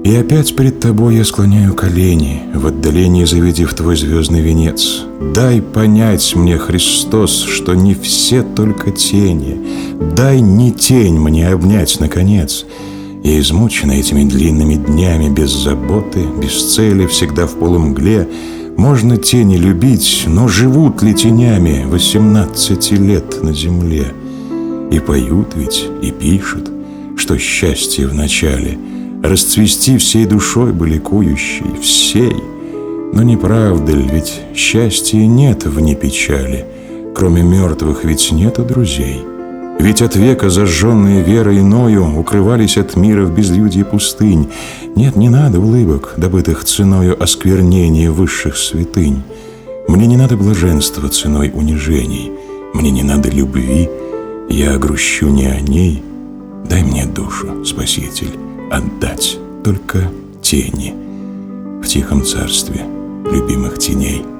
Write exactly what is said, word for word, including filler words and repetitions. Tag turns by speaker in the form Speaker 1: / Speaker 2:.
Speaker 1: И опять перед тобой я склоняю колени, в отдалении завидев твой звездный венец. Дай понять мне, Христос, что не все только тени. Дай не тень мне обнять, наконец. Я измучен этими длинными днями, без заботы, без цели, всегда в полумгле. Можно тени любить, но живут ли тенями восемнадцати лет на земле? И поют ведь, и пишут, что счастье в начале расцвести всей душой бы ликующей, всей. Но не правда ли, ведь счастья нет вне печали, кроме мертвых ведь нету друзей. Ведь от века зажженные верой иною укрывались от мира в безлюдье пустынь. Нет, не надо улыбок, добытых ценою осквернения высших святынь. Мне не надо блаженства ценой унижений, мне не надо любви, я грущу не о ней. Дай мне душу, Спаситель, отдать только тени в тихом царстве любимых теней.